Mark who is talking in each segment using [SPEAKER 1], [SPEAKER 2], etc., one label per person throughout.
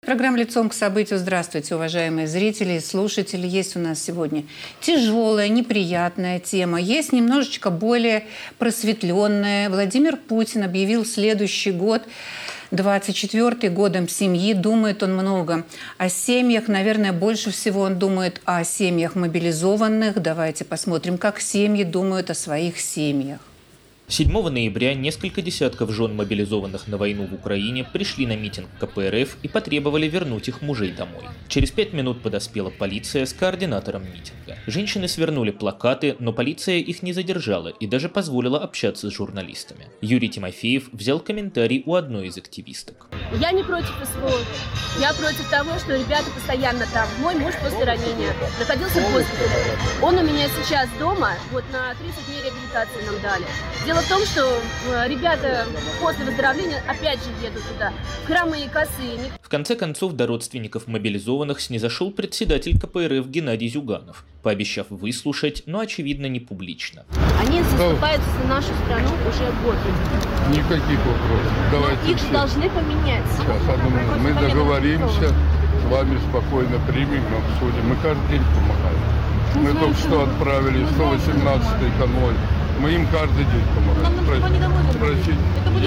[SPEAKER 1] Программа «Лицом к событию». Здравствуйте, уважаемые зрители и слушатели. Есть у нас сегодня тяжелая, неприятная тема. Есть немножечко более просветленная. Владимир Путин объявил следующий год 24-й годом семьи. Думает он много о семьях. Наверное, больше всего он думает о семьях мобилизованных. Давайте посмотрим, как семьи думают о своих семьях.
[SPEAKER 2] 7 ноября несколько десятков жен мобилизованных на войну в Украине пришли на митинг КПРФ и потребовали вернуть их мужей домой. Через 5 минут подоспела полиция с координатором митинга. Женщины свернули плакаты, но полиция их не задержала и даже позволила общаться с журналистами. Юрий Тимофеев взял комментарий у одной из активисток.
[SPEAKER 3] Я не против СВО. Я против того, что ребята постоянно там. Мой муж после ранения находился в госпитале. Он у меня сейчас дома, вот на 30 дней реабилитации нам дали. Дело в том, что ребята после выздоровления опять же едут туда, в хромые, косые.
[SPEAKER 2] В конце концов, до родственников мобилизованных снизошел председатель КПРФ Геннадий Зюганов, пообещав выслушать, но, очевидно, не публично.
[SPEAKER 3] Они заступаются за нашу страну уже год.
[SPEAKER 4] Никаких вопросов. Давайте
[SPEAKER 3] их должны поменять.
[SPEAKER 4] Сейчас, одну минуту. Мы договоримся, с вами спокойно примем, обсудим. Мы каждый день помогаем. Мы только что отправили 118-й конвой. Мы им каждый день помогаем. Простите,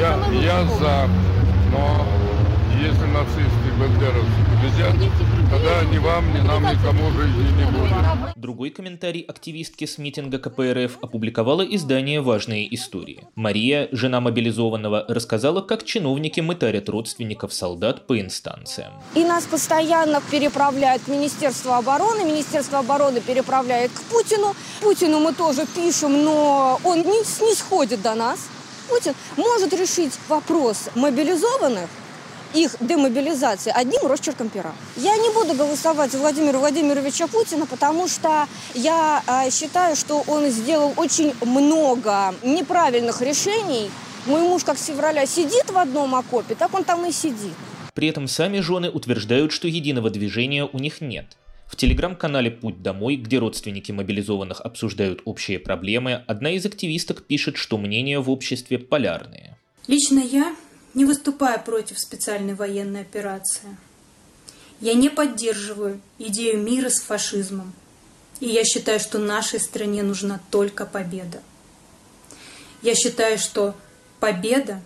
[SPEAKER 4] я за, но если нацисты, бандеровцы победят, тогда ни вам, ни нам, никому жизни не будет.
[SPEAKER 2] Другой комментарий активистки с митинга КПРФ опубликовала издание «Важные истории». Мария, жена мобилизованного, рассказала, как чиновники мытарят родственников солдат по инстанциям.
[SPEAKER 5] И нас постоянно переправляют в Министерство обороны переправляет к Путину. Путину мы тоже пишем, но он не снисходит до нас. Путин может решить вопрос мобилизованных, их демобилизации одним росчерком пера. Я не буду голосовать за Владимира Владимировича Путина, потому что я считаю, что он сделал очень много неправильных решений. Мой муж как с февраля сидит в одном окопе, так он там и сидит.
[SPEAKER 2] При этом сами жены утверждают, что единого движения у них нет. В телеграм-канале «Путь домой», где родственники мобилизованных обсуждают общие проблемы, одна из активисток пишет, что мнения в обществе полярные.
[SPEAKER 6] Лично я не выступаю против специальной военной операции. Я не поддерживаю идею мира с фашизмом. И я считаю, что нашей стране нужна только победа. Я считаю, что победа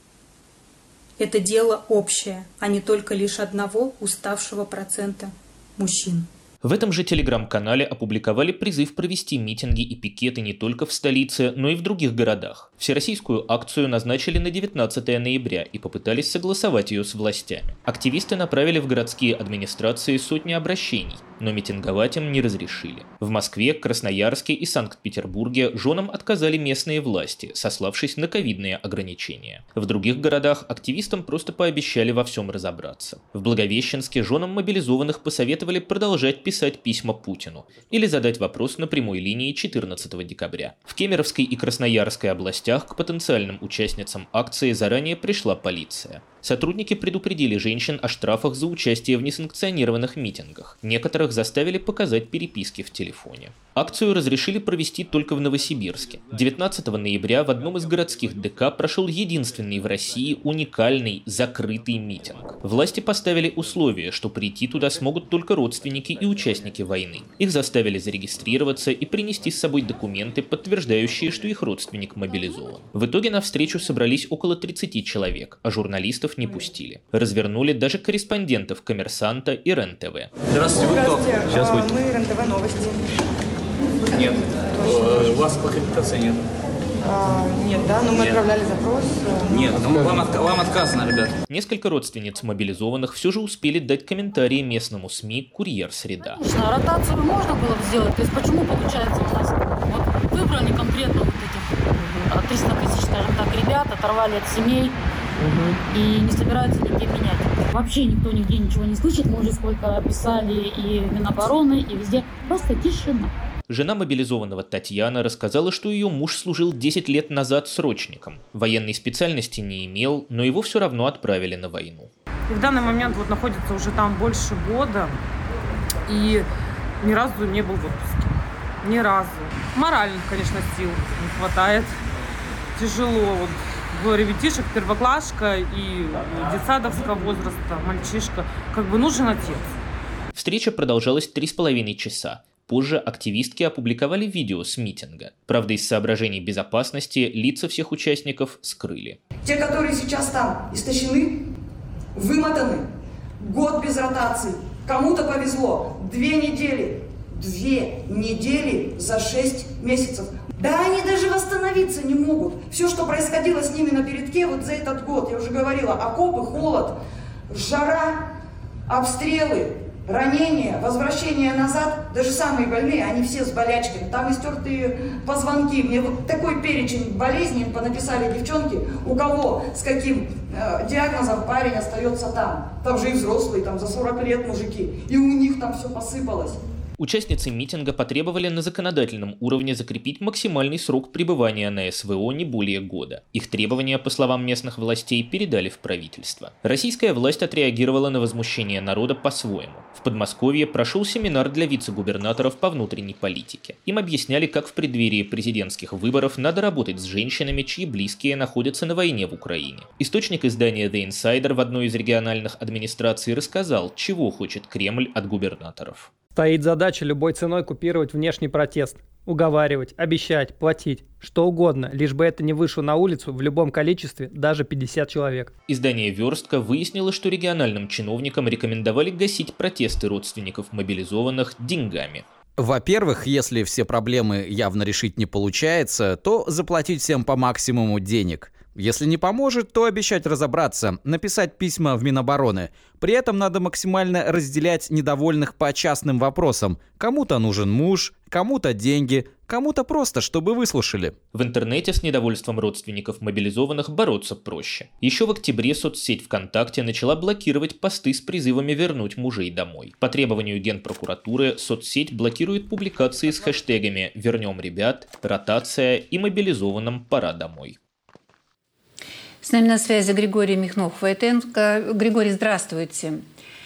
[SPEAKER 6] – это дело общее, а не только лишь одного уставшего процента мужчин.
[SPEAKER 2] В этом же телеграм-канале опубликовали призыв провести митинги и пикеты не только в столице, но и в других городах. Всероссийскую акцию назначили на 19 ноября и попытались согласовать ее с властями. Активисты направили в городские администрации сотни обращений, но митинговать им не разрешили. В Москве, Красноярске и Санкт-Петербурге женам отказали местные власти, сославшись на ковидные ограничения. В других городах активистам просто пообещали во всем разобраться. В Благовещенске женам мобилизованных посоветовали продолжать писать письма Путину или задать вопрос на прямой линии 14 декабря. В Кемеровской и Красноярской областях к потенциальным участницам акции заранее пришла полиция. Сотрудники предупредили женщин о штрафах за участие в несанкционированных митингах. Некоторых заставили показать переписки в телефоне. Акцию разрешили провести только в Новосибирске. 19 ноября в одном из городских ДК прошел единственный в России уникальный закрытый митинг. Власти поставили условие, что прийти туда смогут только родственники и участники войны. Их заставили зарегистрироваться и принести с собой документы, подтверждающие, что их родственник мобилизован. В итоге на встречу собрались около 30 человек, а журналистов не пустили. Развернули даже корреспондентов «Коммерсанта» и РЕН-ТВ.
[SPEAKER 7] Здравствуйте, вы кто? Сейчас будет.
[SPEAKER 8] Мы РЕН-ТВ новости.
[SPEAKER 7] Нет, у вас по аккредитации нет.
[SPEAKER 8] Нет, да, но мы отправляли запрос.
[SPEAKER 7] Нет, вам отказано, ребят.
[SPEAKER 2] Несколько родственниц мобилизованных все же успели дать комментарии местному СМИ «Курьер Среда».
[SPEAKER 9] Ротацию можно было бы сделать, то есть почему получается у нас вот выбрали конкретно вот этих 300 тысяч, скажем так, ребят, оторвали от семей и не собираются нигде менять. Вообще никто нигде ничего не слышит, мы уже сколько писали и в Минобороны, и везде, просто тишина.
[SPEAKER 2] Жена мобилизованного Татьяна рассказала, что ее муж служил 10 лет назад срочником. Военной специальности не имел, но его все равно отправили на войну.
[SPEAKER 10] И в данный момент вот находится уже там больше года и ни разу не был в отпуске. Ни разу. Моральных, конечно, сил не хватает. Тяжело. Вот ребятишек, первоклашка и детсадовского возраста, мальчишка. Как бы нужен отец.
[SPEAKER 2] Встреча продолжалась 3,5 часа. Позже активистки опубликовали видео с митинга. Правда, из соображений безопасности лица всех участников скрыли.
[SPEAKER 11] Те, которые сейчас там истощены, вымотаны, год без ротации, кому-то повезло, 2 недели. 2 недели за 6 месяцев. Да они даже восстановиться не могут. Все, что происходило с ними на передке вот за этот год, я уже говорила, окопы, холод, жара, обстрелы, ранения, возвращение назад, даже самые больные, они все с болячками, там истертые позвонки. Мне вот такой перечень болезней понаписали девчонки, у кого с каким диагнозом парень остается там. Там же и взрослые, там за 40 лет мужики, и у них там все посыпалось.
[SPEAKER 2] Участницы митинга потребовали на законодательном уровне закрепить максимальный срок пребывания на СВО не более года. Их требования, по словам местных властей, передали в правительство. Российская власть отреагировала на возмущение народа по-своему. В Подмосковье прошел семинар для вице-губернаторов по внутренней политике. Им объясняли, как в преддверии президентских выборов надо работать с женщинами, чьи близкие находятся на войне в Украине. Источник издания The Insider в одной из региональных администраций рассказал, чего хочет Кремль от губернаторов.
[SPEAKER 12] Стоит задача любой ценой купировать внешний протест. Уговаривать, обещать, платить. Что угодно, лишь бы это не вышло на улицу в любом количестве, даже 50 человек.
[SPEAKER 2] Издание «Верстка» выяснило, что региональным чиновникам рекомендовали гасить протесты родственников мобилизованных деньгами.
[SPEAKER 13] Во-первых, если все проблемы явно решить не получается, то заплатить всем по максимуму денег. Если не поможет, то обещать разобраться, написать письма в Минобороны. При этом надо максимально разделять недовольных по частным вопросам. Кому-то нужен муж, кому-то деньги, кому-то просто, чтобы выслушали.
[SPEAKER 2] В интернете с недовольством родственников мобилизованных бороться проще. Еще в октябре соцсеть ВКонтакте начала блокировать посты с призывами вернуть мужей домой. По требованию Генпрокуратуры соцсеть блокирует публикации с хэштегами «Вернем ребят», «Ротация» и «Мобилизованным пора домой».
[SPEAKER 1] С нами на связи Григорий Михнов-Войтенко. Григорий, здравствуйте.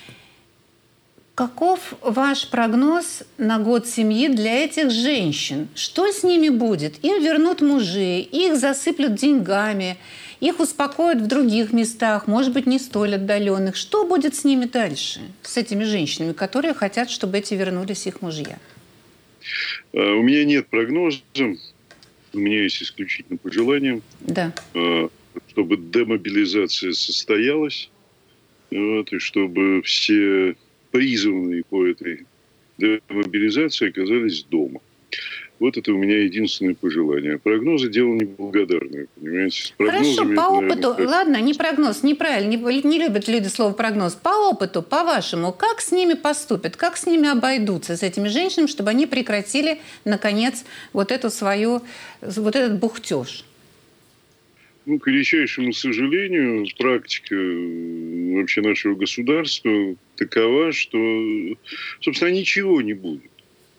[SPEAKER 1] Каков ваш прогноз на год семьи для этих женщин? Что с ними будет? Им вернут мужей, их засыплют деньгами, их успокоят в других местах, может быть, не столь отдаленных. Что будет с ними дальше, с этими женщинами, которые хотят, чтобы эти вернулись их мужья?
[SPEAKER 14] У меня нет прогноза, у меня есть исключительно пожелание.
[SPEAKER 1] Да.
[SPEAKER 14] Чтобы демобилизация состоялась, вот, и чтобы все призванные по этой демобилизации оказались дома. Вот это у меня единственное пожелание. Прогнозы – дело неблагодарное, понимаете?
[SPEAKER 1] Хорошо, по опыту, ладно, не прогноз, неправильно, не любят люди слово прогноз. По опыту, по-вашему, как с ними поступят, как с ними обойдутся, с этими женщинами, чтобы они прекратили, наконец, вот этот бухтеж?
[SPEAKER 14] К величайшему сожалению, практика вообще нашего государства такова, что, собственно, ничего не будет.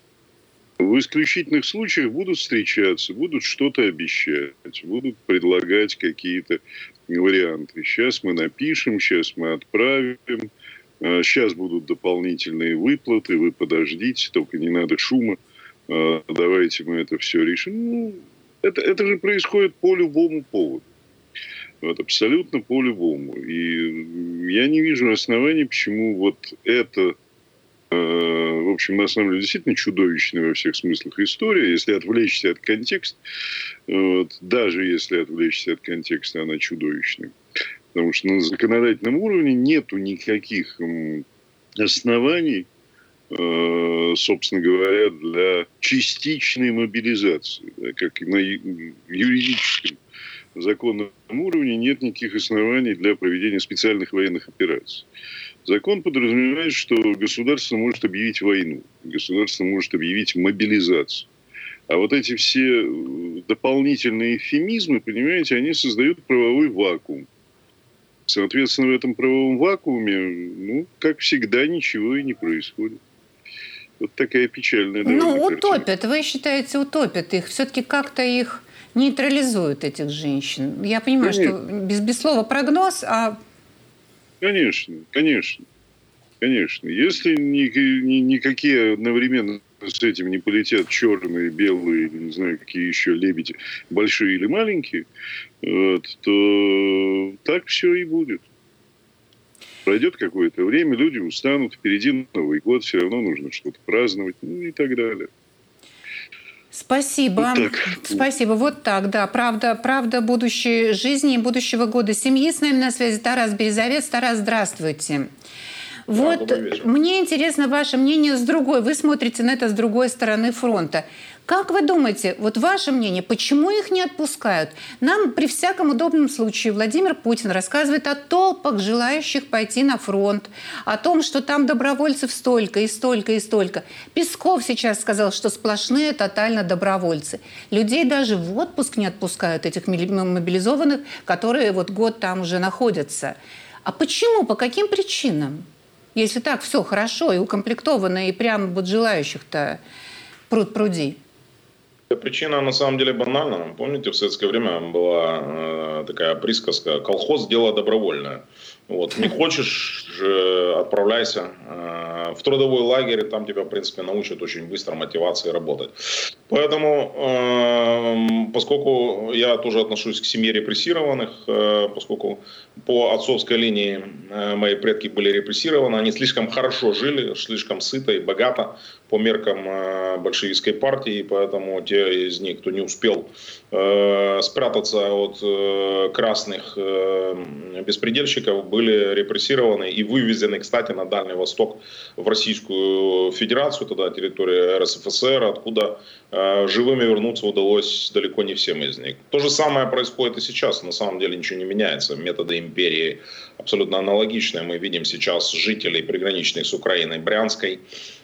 [SPEAKER 14] В исключительных случаях будут встречаться, будут что-то обещать, будут предлагать какие-то варианты. Сейчас мы напишем, сейчас мы отправим, сейчас будут дополнительные выплаты, вы подождите, только не надо шума, давайте мы это все решим. Это же происходит по любому поводу. Вот, абсолютно по-любому. И я не вижу оснований, почему вот это, в общем, на самом деле, действительно чудовищная во всех смыслах история. Если отвлечься от контекста, вот, даже если отвлечься от контекста, она чудовищная. Потому что на законодательном уровне нету никаких оснований, собственно говоря, для частичной мобилизации, да, как и на юридическом законном уровне нет никаких оснований для проведения специальных военных операций. Закон подразумевает, что государство может объявить войну, государство может объявить мобилизацию. А вот эти все дополнительные эвфемизмы, понимаете, они создают правовой вакуум. Соответственно, в этом правовом вакууме, как всегда, ничего и не происходит. Вот такая печальная картина.
[SPEAKER 1] Утопят. Вы считаете, утопят их? Все-таки как-то их нейтрализуют, этих женщин? Я понимаю, что без слова прогноз, Конечно.
[SPEAKER 14] Если никакие одновременно с этим не полетят черные, белые, не знаю, какие еще лебеди, большие или маленькие, вот, то так все и будет. Пройдет какое-то время, люди устанут, впереди Новый год, все равно нужно что-то праздновать, ну и так далее.
[SPEAKER 1] Спасибо.
[SPEAKER 14] Вот так.
[SPEAKER 1] Спасибо. Вот так, да. Правда будущей жизни и будущего года семьи. С нами на связи Тарас Березовец. Тарас, здравствуйте. Вот мне интересно ваше мнение с другой. Вы смотрите на это с другой стороны фронта. Как вы думаете, вот ваше мнение, почему их не отпускают? Нам при всяком удобном случае Владимир Путин рассказывает о толпах желающих пойти на фронт, о том, что там добровольцев столько и столько и столько. Песков сейчас сказал, что сплошные тотально добровольцы. Людей даже в отпуск не отпускают, этих мобилизованных, которые вот год там уже находятся. А почему? По каким причинам? Если так все хорошо и укомплектовано, и прям вот желающих-то пруд-пруди.
[SPEAKER 15] Причина на самом деле банальна. Помните, в советское время была такая присказка: колхоз – дело добровольное. Вот. Не хочешь – отправляйся в трудовой лагерь, там тебя, в принципе, научат очень быстро мотивации работать. Поэтому, поскольку я тоже отношусь к семье репрессированных, поскольку по отцовской линии мои предки были репрессированы, они слишком хорошо жили, слишком сыто и богато по меркам большевистской партии, поэтому те из них, кто не успел спрятаться от красных беспредельщиков, были репрессированы и вывезены, кстати, на Дальний Восток, в Российскую Федерацию, тогда территория РСФСР, откуда живыми вернуться удалось далеко не всем из них. То же самое происходит и сейчас. На самом деле ничего не меняется. Методы империи абсолютно аналогичные. Мы видим сейчас жителей приграничных с Украиной, Брянской,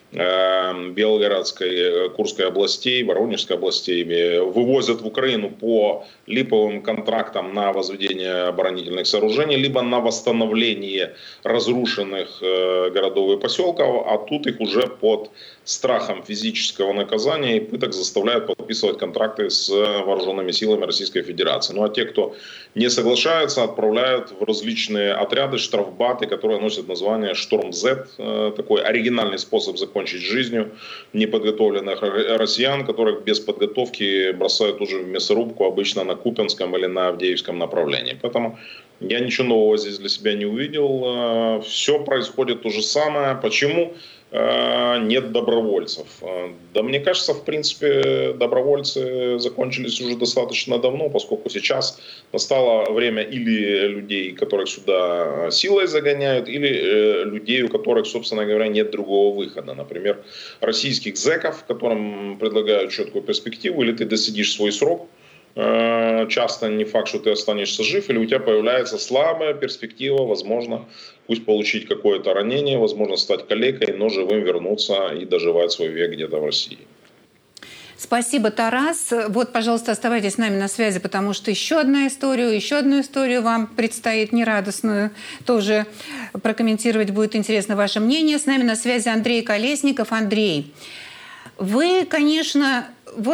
[SPEAKER 15] Белгородской, Курской областей, Воронежской областей вывозят в Украину по липовым контрактам на возведение оборонительных сооружений, либо на восстановление разрушенных городов и поселков, а тут их уже под страхом физического наказания и пыток заставляют подписывать контракты с вооруженными силами Российской Федерации. Ну а те, кто не соглашается, отправляют в различные отряды, штрафбаты, которые носят название «Шторм-Z», такой оригинальный способ закончить жизнью неподготовленных россиян, которых без подготовки бросают уже в мясорубку, обычно на Купянском или на Авдеевском направлении. Поэтому я ничего нового здесь для себя не увидел. Все происходит то же самое. Почему нет добровольцев? Да мне кажется, в принципе, добровольцы закончились уже достаточно давно, поскольку сейчас настало время или людей, которых сюда силой загоняют, или людей, у которых, собственно говоря, нет другого выхода. Например, российских зэков, которым предлагают четкую перспективу: или ты досидишь свой срок, часто не факт, что ты останешься жив, или у тебя появляется слабая перспектива, возможно, пусть получить какое-то ранение, возможно, стать калекой, но живым вернуться и доживать свой век где-то в России.
[SPEAKER 1] Спасибо, Тарас. Вот, пожалуйста, оставайтесь с нами на связи, потому что еще одну историю вам предстоит нерадостную. Тоже прокомментировать будет интересно ваше мнение. С нами на связи Андрей Колесников. Андрей, вы, конечно,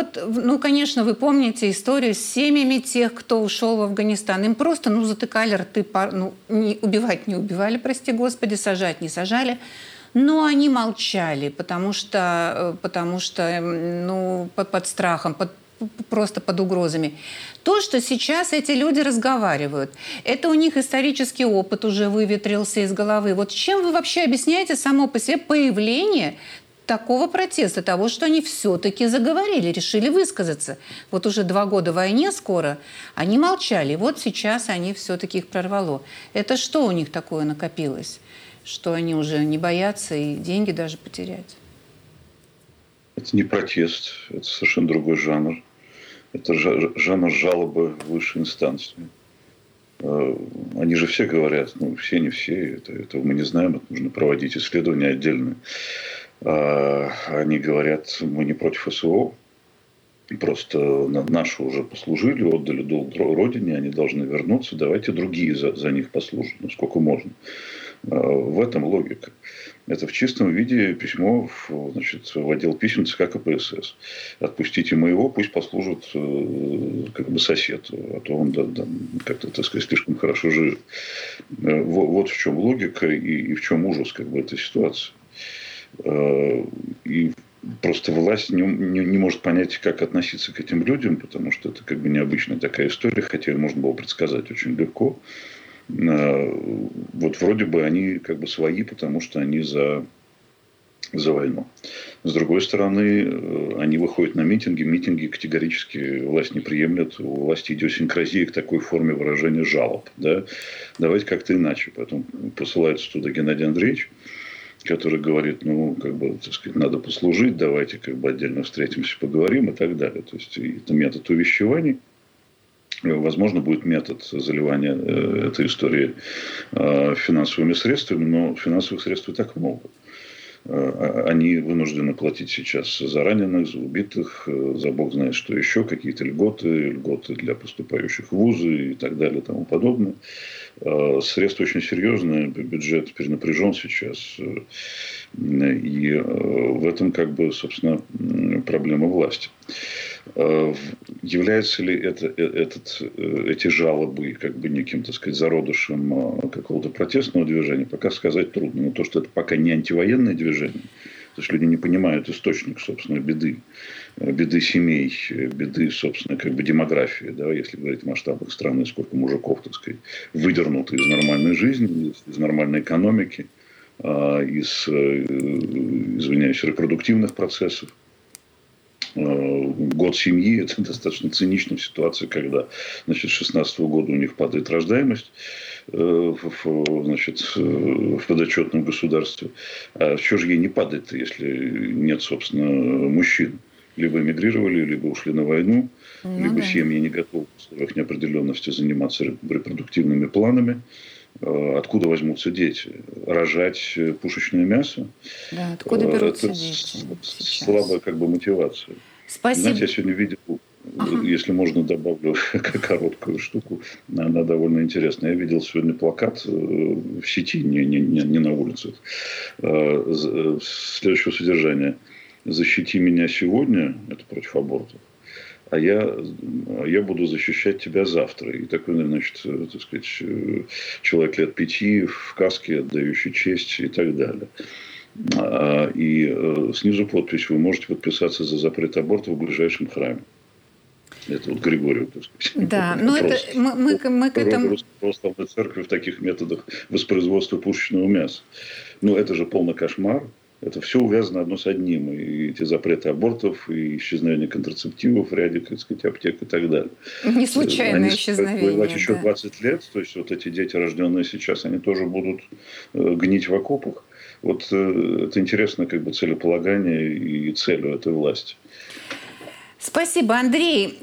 [SPEAKER 1] вы помните историю с семьями тех, кто ушел в Афганистан. Им просто, затыкали рты, убивать не убивали, прости господи, сажать не сажали. Но они молчали, потому что под страхом, просто под угрозами. То, что сейчас эти люди разговаривают, это у них исторический опыт уже выветрился из головы. Вот чем вы вообще объясняете само по себе появление такого протеста, того, что они все-таки заговорили, решили высказаться? Вот уже 2 года войне скоро, они молчали. Вот сейчас они все-таки их прорвало. Это что у них такое накопилось, что они уже не боятся и деньги даже потерять?
[SPEAKER 16] Это не протест, это совершенно другой жанр. Это жанр жалобы высшей инстанции. Они же все говорят, все, не все, этого мы не знаем, это нужно проводить исследования отдельные. Они говорят, мы не против СВО, просто наши уже послужили, отдали долг Родине, они должны вернуться, давайте другие за них послужат, сколько можно. В этом логика. Это в чистом виде письмо в отдел писем ЦК КПСС. Отпустите моего, пусть послужит сосед, а то он как-то, так сказать, слишком хорошо живет. Вот в чем логика и в чем ужас этой ситуации. И просто власть не может понять, как относиться к этим людям, потому что это как бы необычная такая история, хотя ее можно было предсказать очень легко. Вот вроде бы они как бы свои, потому что они за войну. С другой стороны, они выходят на митинги. Митинги категорически власть не приемлет. У власти идиосинкразия к такой форме выражения жалоб. Да? Давайте как-то иначе. Поэтому посылается туда Геннадий Андреевич, который говорит, ну, как бы, так сказать, надо послужить, давайте как бы отдельно встретимся, поговорим и так далее. То есть, это метод увещеваний. Возможно, будет метод заливания этой истории финансовыми средствами, но финансовых средств и так много. Они вынуждены платить сейчас за раненых, за убитых, за бог знает что еще, какие-то льготы для поступающих в вузы и так далее и тому подобное. Средства очень серьезные, бюджет перенапряжен сейчас. И в этом, как бы, собственно, проблема власти. Являются ли эти жалобы как бы неким, так сказать, зародышем какого-то протестного движения, пока сказать трудно. Но то, что это пока не антивоенное движение, то есть люди не понимают источник, собственно, беды семей, беды, собственно, как бы демографии, да, если говорить о масштабах страны, сколько мужиков, так сказать, выдернуто из нормальной жизни, из нормальной экономики, из, извиняюсь, репродуктивных процессов. Год семьи – это достаточно цинично в ситуации, когда, значит, с 2016 года у них падает рождаемость, значит, в подотчетном государстве. А что же ей не падает, если нет, собственно, мужчин? Либо эмигрировали, либо ушли на войну, либо семьи не готовы в условиях неопределенности заниматься репродуктивными планами. Откуда возьмутся дети? Рожать пушечное мясо?
[SPEAKER 1] Да, откуда берутся
[SPEAKER 16] это
[SPEAKER 1] дети?
[SPEAKER 16] Слабая как бы мотивация.
[SPEAKER 1] Спасибо.
[SPEAKER 16] Знаете, я сегодня видел, если можно, добавлю короткую штуку, она довольно интересная. Я видел сегодня плакат в сети, не на улицах, следующего содержания. «Защити меня сегодня», это против абортов, а я буду защищать тебя завтра. И такой, значит, так сказать, человек лет 5 в каске, отдающий честь и так далее. И снизу подпись: вы можете подписаться за запрет аборта в ближайшем храме. Это вот Григорию, так сказать.
[SPEAKER 1] Да, но это мы к этому...
[SPEAKER 16] Православной церкви в таких методах воспроизводства пушечного мяса. Ну, это же полный кошмар. Это все увязано одно с одним. И эти запреты абортов, и исчезновение контрацептивов в ряде, так сказать, аптек и так далее.
[SPEAKER 1] Не случайное исчезновение.
[SPEAKER 16] Воевать еще 20 лет. То есть, вот эти дети, рожденные сейчас, они тоже будут гнить в окопах. Вот это интересно, как бы, целеполагание и целью этой власти.
[SPEAKER 1] Спасибо, Андрей.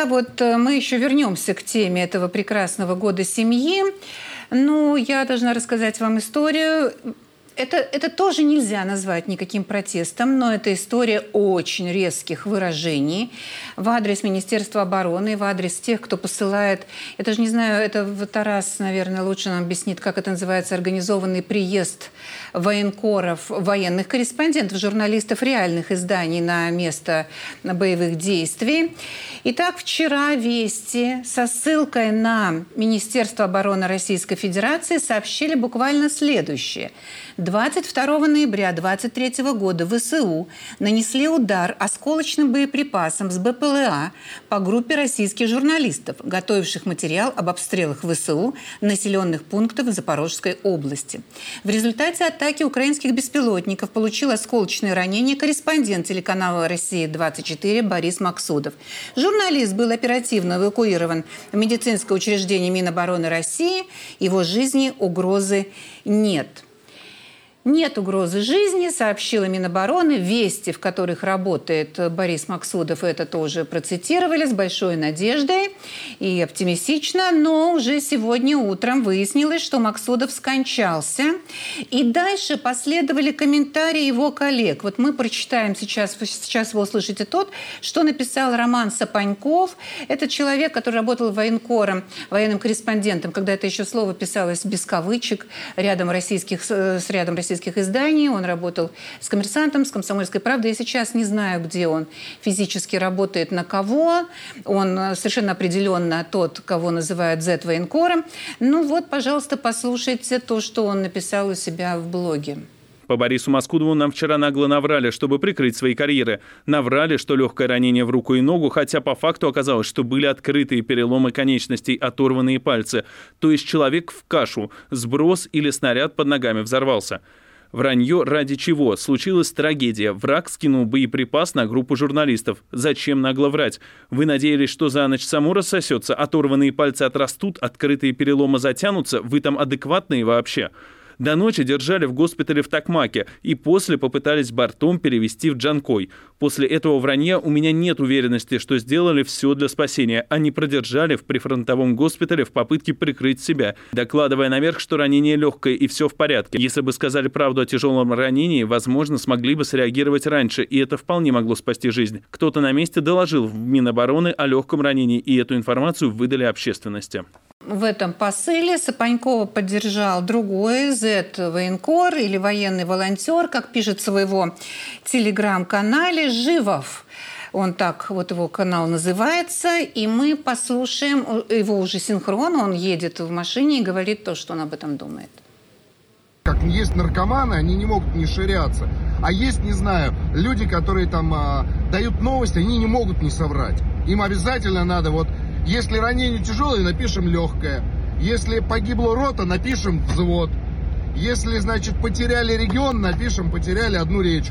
[SPEAKER 1] Мы еще вернемся к теме этого прекрасного года семьи. Но я должна рассказать вам историю. Это тоже нельзя назвать никаким протестом, но это история очень резких выражений в адрес Министерства обороны, в адрес тех, кто посылает, я даже не знаю, это Тарас, наверное, лучше нам объяснит, как это называется, организованный приезд военкоров, военных корреспондентов, журналистов реальных изданий на место боевых действий. Итак, вчера «Вести» со ссылкой на Министерство обороны Российской Федерации сообщили буквально следующее. 22 ноября 2023 года ВСУ нанесли удар осколочным боеприпасом с БПЛА по группе российских журналистов, готовивших материал об обстрелах ВСУ населенных пунктов в Запорожской области. В результате атаки украинских беспилотников получил осколочные ранения корреспондент телеканала «Россия-24» Борис Максудов. Журналист был оперативно эвакуирован в медицинское учреждение Минобороны России. Его жизни угрозы нет. Нет угрозы жизни, сообщила Минобороны. «Вести», в которых работает Борис Максудов, это тоже процитировали с большой надеждой и оптимистично. Но уже сегодня утром выяснилось, что Максудов скончался. И дальше последовали комментарии его коллег. Вот мы прочитаем сейчас вы услышите тот, что написал Роман Сапаньков. Это человек, который работал военкором, военным корреспондентом, когда это еще слово писалось без кавычек, с рядом российских изданий. Он работал с «Коммерсантом», с «Комсомольской правдой». Я сейчас не знаю, где он физически работает, на кого. Он совершенно определенно тот, кого называют Z-военкором. Ну вот, пожалуйста, послушайте то, что он написал у себя в блоге.
[SPEAKER 17] По Борису Маскудову нам вчера нагло наврали, чтобы прикрыть свои карьеры. Наврали, что легкое ранение в руку и ногу, хотя по факту оказалось, что были открытые переломы конечностей, оторванные пальцы. То есть человек в кашу, сброс или снаряд под ногами взорвался. Вранье ради чего? Случилась трагедия. Враг скинул боеприпас на группу журналистов. Зачем нагло врать? Вы надеялись, что за ночь само рассосется, оторванные пальцы отрастут, открытые переломы затянутся? Вы там адекватные вообще? До ночи держали в госпитале в Токмаке и после попытались бортом перевести в Джанкой. После этого вранья у меня нет уверенности, что сделали все для спасения. Они продержали в прифронтовом госпитале в попытке прикрыть себя, докладывая наверх, что ранение легкое и все в порядке. Если бы сказали правду о тяжелом ранении, возможно, смогли бы среагировать раньше, и это вполне могло спасти жизнь. Кто-то на месте доложил в Минобороны о легком ранении, и эту информацию выдали общественности.
[SPEAKER 1] В этом посыле Сапанькова поддержал другой зет-военкор или военный волонтер, как пишет в своего телеграм-канале, Живов. Он так, вот его канал называется, и мы послушаем его уже синхронно. Он едет в машине и говорит то, что он об этом думает.
[SPEAKER 18] Как есть наркоманы, они не могут не ширяться. А есть, не знаю, люди, которые там дают новости, они не могут не соврать. Им обязательно надо вот... Если ранение тяжелое, напишем легкое. Если погибла рота, напишем взвод. Если, значит, потеряли регион, напишем потеряли одну речку.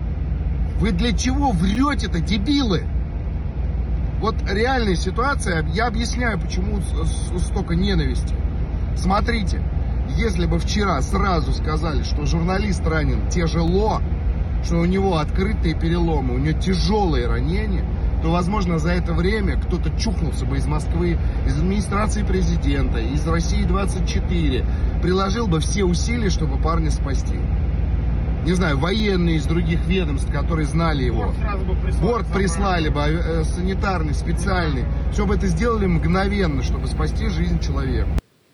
[SPEAKER 18] Вы для чего врете-то, дебилы? Вот реальная ситуация, я объясняю, почему столько ненависти. Смотрите, если бы вчера сразу сказали, что журналист ранен тяжело, что у него открытые переломы, у него тяжелые ранения, то, возможно, за это время кто-то чухнулся бы из Москвы, из администрации президента, из России-24, приложил бы все усилия, чтобы парня спасти. Не знаю, военные из других ведомств, которые знали его. Борт прислали бы, санитарный, специальный. Все бы это сделали мгновенно, чтобы спасти жизнь человека.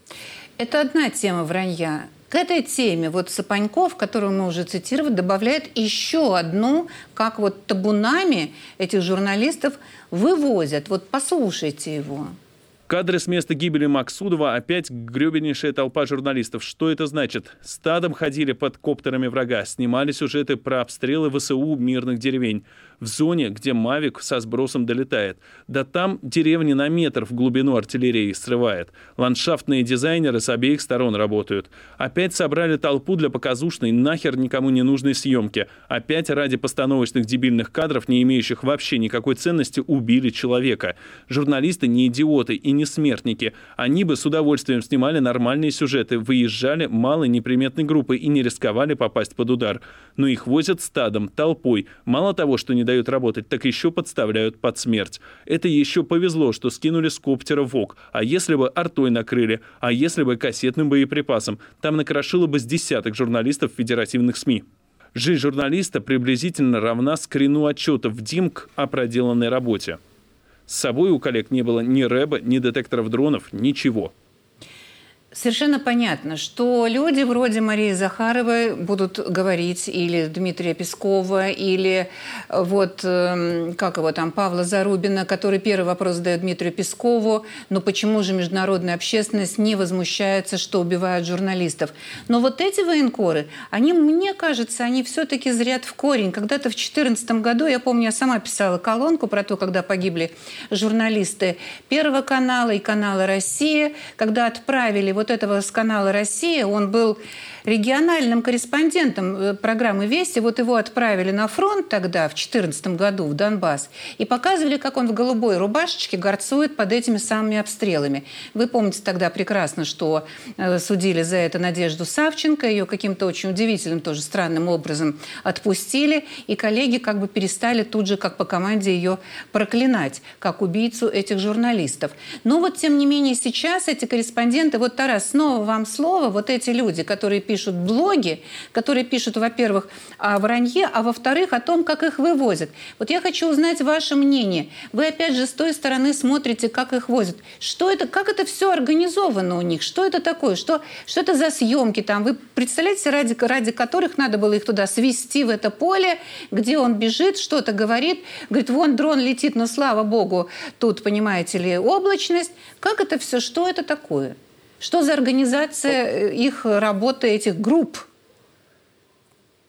[SPEAKER 1] Это одна тема вранья. К этой теме вот Сапаньков, которую мы уже цитировали, добавляет еще одну, как вот табунами этих журналистов вывозят. Вот послушайте его.
[SPEAKER 17] Кадры с места гибели Максудова, опять гребенейшая толпа журналистов. Что это значит? Стадом ходили под коптерами врага, снимали сюжеты про обстрелы ВСУ мирных деревень. В зоне, где Мавик со сбросом долетает. Да там деревни на метр в глубину артиллерии срывает. Ландшафтные дизайнеры с обеих сторон работают. Опять собрали толпу для показушной, нахер никому не нужной съемки. Опять ради постановочных дебильных кадров, не имеющих вообще никакой ценности, убили человека. Журналисты не идиоты и не смертники. Они бы с удовольствием снимали нормальные сюжеты, выезжали малой неприметной группой и не рисковали попасть под удар. Но их возят стадом, толпой. Мало того, что не дают работать, так еще подставляют под смерть. Это еще повезло, что скинули с коптера ВОК. А если бы артой накрыли? А если бы кассетным боеприпасом? Там накрошило бы с десяток журналистов федеративных СМИ. Жизнь журналиста приблизительно равна скрину отчета в ДИМК о проделанной работе. С собой у коллег не было ни рэба, ни детекторов дронов, ничего.
[SPEAKER 1] Совершенно понятно, что люди вроде Марии Захаровой будут говорить, или Дмитрия Пескова, или вот, как его там, Павла Зарубина, который первый вопрос задает Дмитрию Пескову, но почему же международная общественность не возмущается, что убивают журналистов? Но вот эти военкоры, они, мне кажется, они все-таки зрят в корень. Когда-то в 2014 году, я помню, я сама писала колонку про то, когда погибли журналисты Первого канала и канала «Россия», когда отправили вот этого с канала «Россия», он был региональным корреспондентом программы «Вести». Вот его отправили на фронт тогда, в 2014 году, в Донбасс, и показывали, как он в голубой рубашечке горцует под этими самыми обстрелами. Вы помните тогда прекрасно, что судили за это Надежду Савченко, ее каким-то очень удивительным, тоже странным образом отпустили, и коллеги как бы перестали тут же, как по команде, ее проклинать, как убийцу этих журналистов. Но вот, тем не менее, сейчас эти корреспонденты, вот, Тарас, снова вам слово, вот эти люди, которые пишут блоги, которые пишут, во-первых, о вранье, а во-вторых, о том, как их вывозят. Вот я хочу узнать ваше мнение. Вы, опять же, с той стороны смотрите, как их возят. Что это, как это все организовано у них? Что это такое? Что это за съемки там? Вы представляете, ради которых надо было их туда свести в это поле, где он бежит, что-то говорит, говорит, вон дрон летит, но, слава богу, тут, понимаете ли, облачность. Как это все? Что это такое? Что за организация их работы, этих групп?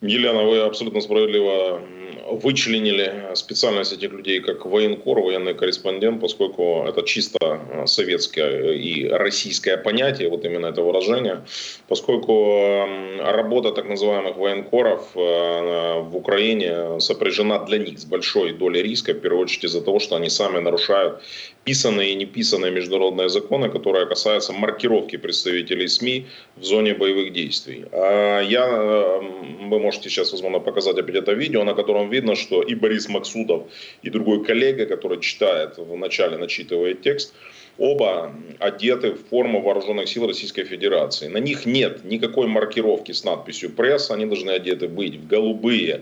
[SPEAKER 15] Елена, вы абсолютно справедливо вычленили специальность этих людей как военкор, военный корреспондент, поскольку это чисто советское и российское понятие, вот именно это выражение, поскольку работа так называемых военкоров в Украине сопряжена для них с большой долей риска, в первую очередь из-за того, что они сами нарушают писанные и неписанные международные законы, которые касаются маркировки представителей СМИ в зоне боевых действий. Вы можете сейчас, возможно, показать опять это видео, на котором видно, что и Борис Максудов, и другой коллега, который читает, вначале начитывает текст, оба одеты в форму вооруженных сил Российской Федерации. На них нет никакой маркировки с надписью «Пресс». Они должны одеты быть в голубые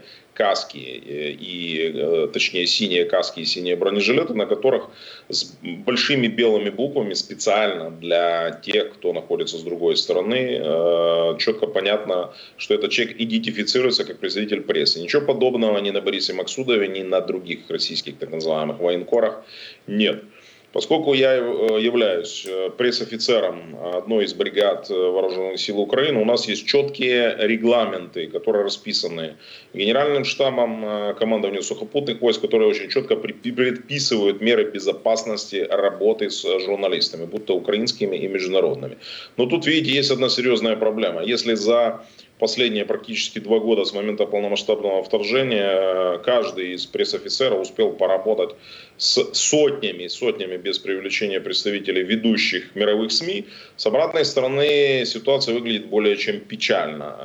[SPEAKER 15] каски, точнее синие каски и синие бронежилеты, на которых с большими белыми буквами специально для тех, кто находится с другой стороны, четко понятно, что этот человек идентифицируется как представитель прессы. Ничего подобного ни на Борисе Максудове, ни на других российских так называемых военкорах нет. Поскольку я являюсь пресс-офицером одной из бригад Вооруженных сил Украины, у нас есть четкие регламенты, которые расписаны Генеральным штабом командования сухопутных войск, которые очень четко предписывают меры безопасности работы с журналистами, будь то украинскими и международными. Но тут, видите, есть одна серьезная проблема. Если за последние практически 2 года с момента полномасштабного вторжения каждый из пресс-офицеров успел поработать с сотнями без привлечения представителей ведущих мировых СМИ, с обратной стороны ситуация выглядит более чем печально.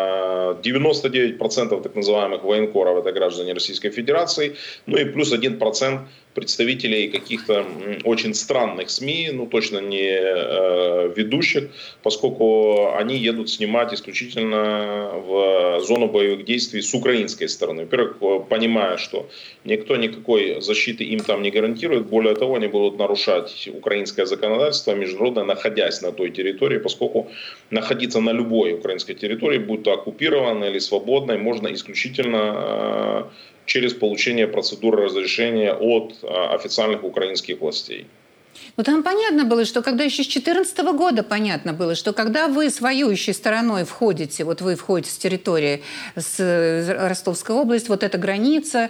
[SPEAKER 15] 99% так называемых военкоров это граждане Российской Федерации, ну и плюс 1% представителей каких-то очень странных СМИ, ну точно не ведущих, поскольку они едут снимать исключительно в зону боевых действий с украинской стороны. Во-первых, понимая, что никто никакой защиты им там не гарантирует, более того, они будут нарушать украинское законодательство международное, находясь на той территории, поскольку находиться на любой украинской территории, будь то оккупированной или свободной, можно исключительно через получение процедуры разрешения от официальных украинских властей.
[SPEAKER 1] Ну, там понятно было, что когда еще с 2014 года понятно было, что когда вы с воюющей стороной входите, вот вы входите с территории, с Ростовской области, вот эта граница,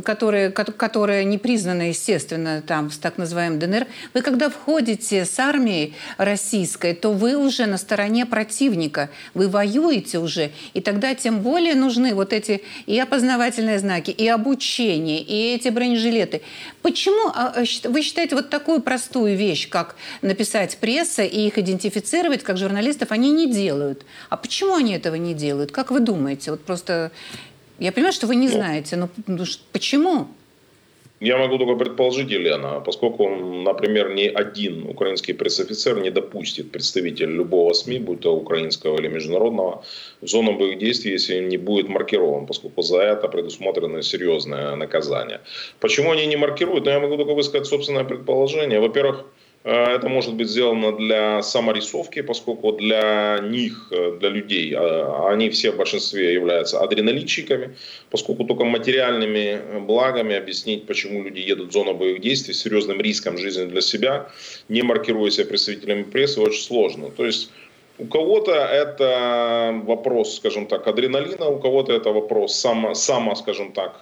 [SPEAKER 1] которая не признана, естественно, там, с так называемым ДНР, вы когда входите с армией российской, то вы уже на стороне противника, вы воюете уже, и тогда тем более нужны вот эти и опознавательные знаки, и обучение, и эти бронежилеты. Почему вы считаете вот такую простую вещь, как написать пресса и их идентифицировать как журналистов, они не делают? А почему они этого не делают? Как вы думаете? Вот просто я понимаю, что вы не знаете, но почему?
[SPEAKER 15] Я могу только предположить, Елена, поскольку, например, ни один украинский пресс-офицер не допустит представителя любого СМИ, будь то украинского или международного, в зону боевых действий, если не будет маркирован, поскольку за это предусмотрено серьезное наказание. Почему они не маркируют? Ну, я могу только высказать собственное предположение. Во-первых, это может быть сделано для саморисовки, поскольку для них, для людей, они все в большинстве являются адреналинщиками, поскольку только материальными благами объяснить, почему люди едут в зону боевых действий с серьезным риском жизни для себя, не маркируя себя представителями прессы, очень сложно. То есть у кого-то это вопрос, скажем так, адреналина, у кого-то это вопрос скажем так,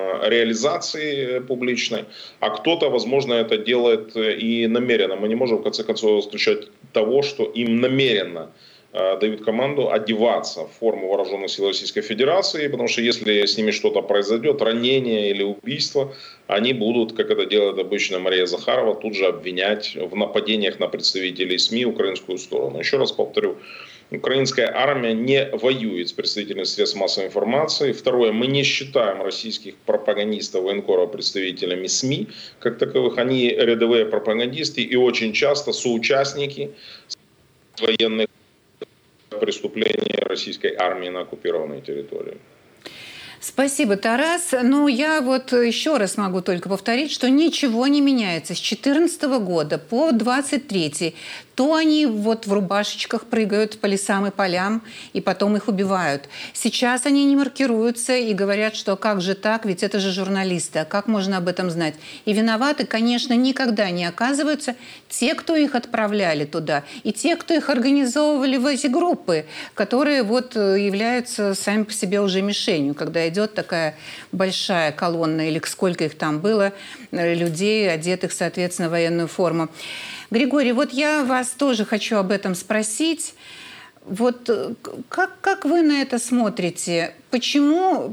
[SPEAKER 15] реализации публичной, а кто-то, возможно, это делает и намеренно. Мы не можем, в конце концов, исключать того, что им намеренно дают команду одеваться в форму вооруженных сил Российской Федерации, потому что если с ними что-то произойдет, ранение или убийство, они будут, как это делает обычно Мария Захарова, тут же обвинять в нападениях на представителей СМИ украинскую сторону. Еще раз повторю, украинская армия не воюет с представителями средств массовой информации. Второе, мы не считаем российских пропагандистов, военкоров представителями СМИ как таковых. Они рядовые пропагандисты и очень часто соучастники военных преступления российской армии на оккупированной территории.
[SPEAKER 1] Спасибо, Тарас. Ну, я вот еще раз могу только повторить, что ничего не меняется. С 2014 года по 2023 то они вот в рубашечках прыгают по лесам и полям, и потом их убивают. Сейчас они не маркируются и говорят, что как же так, ведь это же журналисты, а как можно об этом знать? И виноваты, конечно, никогда не оказываются те, кто их отправляли туда, и те, кто их организовывали в эти группы, которые вот являются сами по себе уже мишенью, когда идет такая большая колонна, или сколько их там было, людей, одетых, соответственно, в военную форму. Григорий, вот я вас тоже хочу об этом спросить. Вот как вы на это смотрите? Почему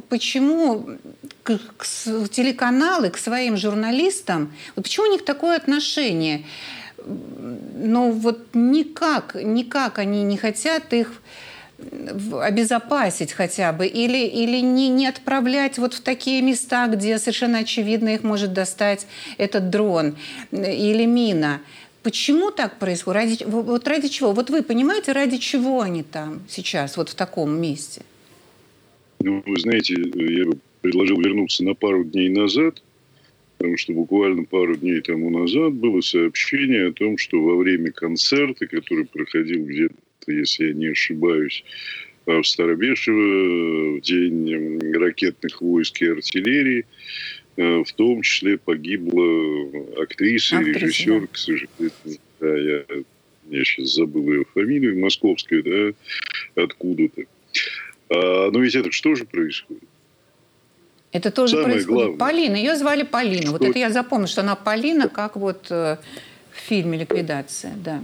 [SPEAKER 1] телеканалы к своим журналистам, вот почему у них такое отношение? Ну вот никак они не хотят их обезопасить хотя бы, или не отправлять вот в такие места, где совершенно очевидно их может достать этот дрон или мина. Почему так происходит? Ради чего? Вот вы понимаете, ради чего они там сейчас, вот в таком месте?
[SPEAKER 14] Ну, вы знаете, я бы предложил вернуться на пару дней назад, потому что буквально пару дней тому назад было сообщение о том, что во время концерта, который проходил где-то, если я не ошибаюсь, в Старобешево, в день ракетных войск и артиллерии, в том числе погибла актриса и режиссер, да. К сожалению, да, я сейчас забыл ее фамилию, московская, да, откуда-то. Но ведь это что же происходит?
[SPEAKER 1] Это тоже
[SPEAKER 14] Самое
[SPEAKER 1] происходит.
[SPEAKER 14] Главное.
[SPEAKER 1] Полина, ее звали Полина. Вот это я запомнила, что она Полина, как вот в фильме «Ликвидация», да.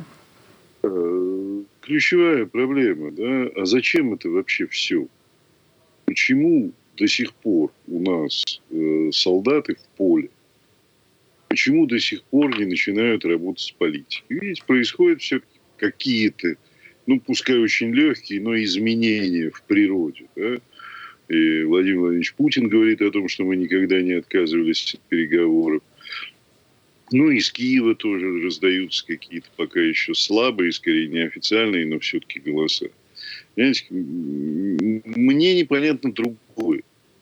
[SPEAKER 14] Ключевая проблема, да, а зачем это вообще все? Почему до сих пор у нас солдаты в поле? Почему до сих пор не начинают работать с политикой? Видите, происходят все какие-то, ну, пускай очень легкие, но изменения в природе. Да? И Владимир Владимирович Путин говорит о том, что мы никогда не отказывались от переговоров. Ну, из Киева тоже раздаются какие-то пока еще слабые, скорее неофициальные, но все-таки голоса. Понимаете, мне непонятно другое.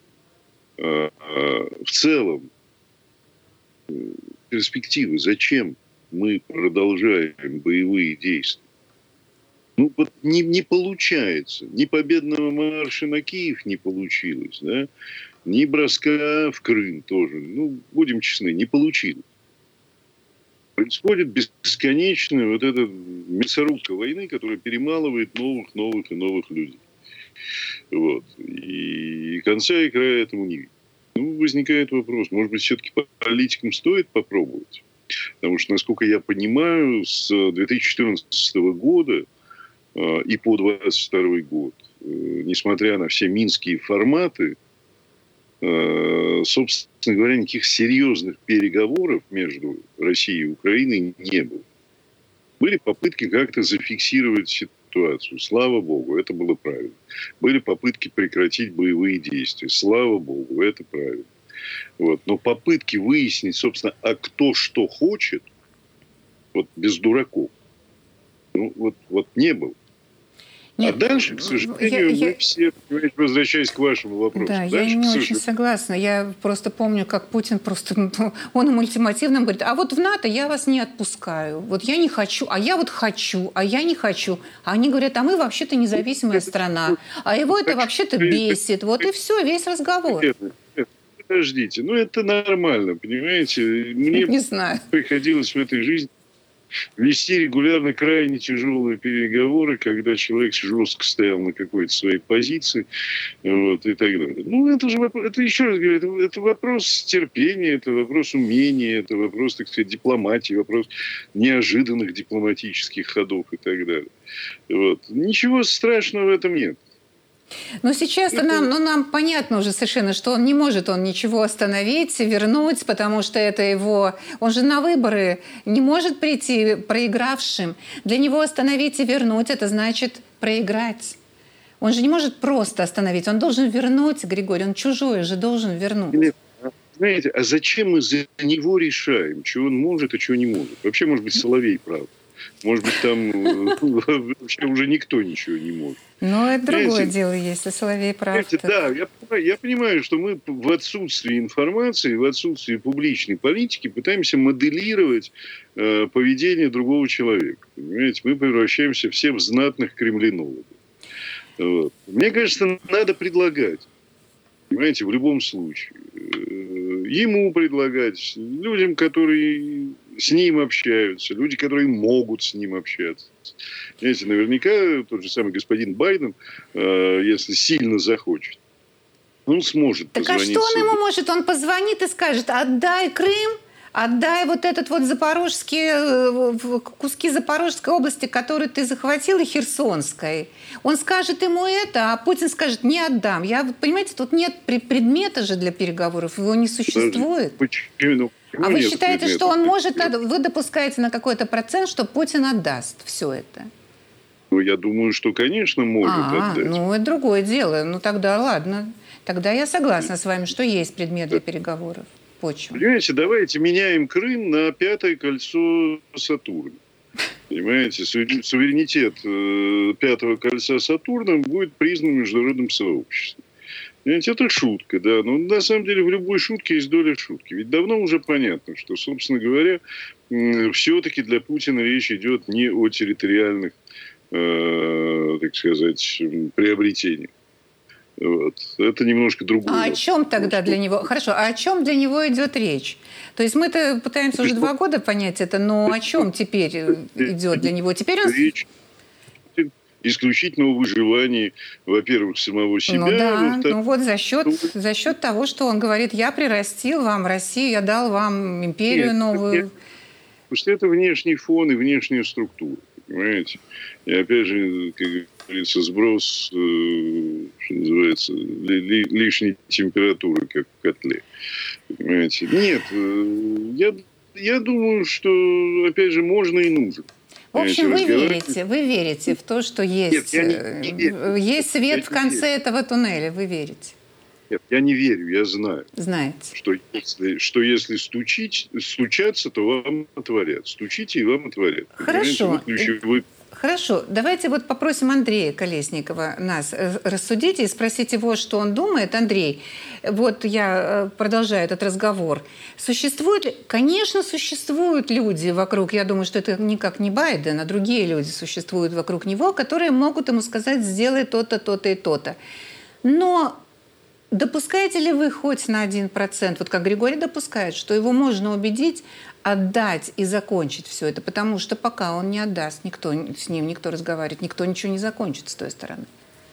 [SPEAKER 14] В целом, перспективы, зачем мы продолжаем боевые действия? Ну, вот не получается. Ни победного марша на Киев не получилось, да? Ни броска в Крым тоже. Ну, будем честны, не получилось. Происходит бесконечная вот эта мясорубка войны, которая перемалывает новых людей. Вот. И конца и края этому не видно. Ну, возникает вопрос, может быть, все-таки политикам стоит попробовать? Потому что, насколько я понимаю, с 2014 года и по 2022 год, несмотря на все минские форматы, собственно говоря, никаких серьезных переговоров между Россией и Украиной не было. Были попытки как-то зафиксировать ситуацию. Слава Богу, это было правильно. Были попытки прекратить боевые действия. Слава Богу, это правильно. Вот. Но попытки выяснить, собственно, а кто что хочет, вот без дураков, ну, вот не было. Нет, а дальше, к сожалению, мы все, возвращаясь к вашему вопросу.
[SPEAKER 1] Да,
[SPEAKER 14] дальше,
[SPEAKER 1] я не очень согласна. Я просто помню, как Путин просто, он им ультимативно говорит, а вот в НАТО я вас не отпускаю. Вот я не хочу, а я вот хочу, а я не хочу. А они говорят, а мы вообще-то независимая страна. А его это вообще-то бесит. Вот и все, весь разговор.
[SPEAKER 14] Подождите, ну это нормально, понимаете? Мне приходилось в этой жизни вести регулярно крайне тяжелые переговоры, когда человек жестко стоял на какой-то своей позиции, вот, и так далее. Ну, это же вопрос, это еще раз говорю, это вопрос терпения, это вопрос умения, это вопрос, так сказать, дипломатии, вопрос неожиданных дипломатических ходов и так далее. Вот. Ничего страшного в этом нет.
[SPEAKER 1] Но сейчас нам понятно уже совершенно, что он не может ничего остановить, вернуть, потому что это его... Он же на выборы не может прийти проигравшим. Для него остановить и вернуть – это значит проиграть. Он же не может просто остановить, он должен вернуть, Григорий, он чужое же должен вернуть.
[SPEAKER 14] Знаете, а зачем мы за него решаем, что он может, а что не может? Вообще, может быть, Соловей прав. Может быть, там вообще уже никто ничего не может.
[SPEAKER 1] Но это другое дело, если Соловей прав.
[SPEAKER 14] Да, я понимаю, что мы в отсутствии информации, в отсутствии публичной политики пытаемся моделировать поведение другого человека. Понимаете, мы превращаемся все в знатных кремлинологов. Вот. Мне кажется, надо предлагать. Понимаете, в любом случае. Ему предлагать, людям, которые с ним общаются, люди, которые могут с ним общаться. Знаете, наверняка тот же самый господин Байден, если сильно захочет, он сможет позвонить.
[SPEAKER 1] Так а что он ему может? Он позвонит и скажет: отдай Крым, отдай вот этот вот куски Запорожской области, которые ты захватил, и Херсонской. Он скажет ему это, а Путин скажет: не отдам. Понимаете, тут нет предмета же для переговоров, его не существует.
[SPEAKER 14] Почему?
[SPEAKER 1] А вы считаете, что он может, вы допускаете на какой-то процент, что Путин отдаст все это?
[SPEAKER 14] Ну, я думаю, что, конечно, может отдать.
[SPEAKER 1] Ну, это другое дело. Ну, тогда ладно. Тогда я согласна с вами, что есть предмет для переговоров. Почва.
[SPEAKER 14] Понимаете, давайте меняем Крым на 5-е кольцо Сатурна. Понимаете, суверенитет 5-го кольца Сатурна будет признан международным сообществом. Понимаете, это шутка, да. Но на самом деле в любой шутке есть доля шутки. Ведь давно уже понятно, что, собственно говоря, все-таки для Путина речь идет не о территориальных, так сказать, приобретениях. Вот. Это немножко другое.
[SPEAKER 1] А о чем тогда для него? Хорошо, а о чем для него идет речь? То есть мы-то пытаемся уже 2 года понять это, но о чем теперь идет для него? Теперь он...
[SPEAKER 14] Речь исключительно о выживании, во-первых, самого себя.
[SPEAKER 1] Ну да, ну вот за счет того, что он говорит: я прирастил вам Россию, я дал вам империю новую.
[SPEAKER 14] Нет. Потому что это внешний фон и внешняя структура, понимаете? И опять же, как говорится, сброс, что называется, лишней температуры, как в котле. Понимаете? Нет, я думаю, что, опять же, можно и нужно.
[SPEAKER 1] В общем, вы верите в то, что есть, есть свет в конце этого туннеля, вы верите?
[SPEAKER 14] Нет, я не верю, я знаю.
[SPEAKER 1] Знаете.
[SPEAKER 14] Что если стучаться, то вам отворят. Стучите, и вам отворят.
[SPEAKER 1] Хорошо. Хорошо, давайте вот попросим Андрея Колесникова нас рассудить и спросить его, что он думает. Андрей, вот я продолжаю этот разговор. Конечно, существуют люди вокруг, я думаю, что это никак не Байден, а другие люди существуют вокруг него, которые могут ему сказать: сделай то-то, то-то и то-то. Но допускаете ли вы хоть на 1%, вот как Григорий допускает, что его можно убедить отдать и закончить все это, потому что пока он не отдаст, с ним никто разговаривает, никто ничего не закончит с той стороны?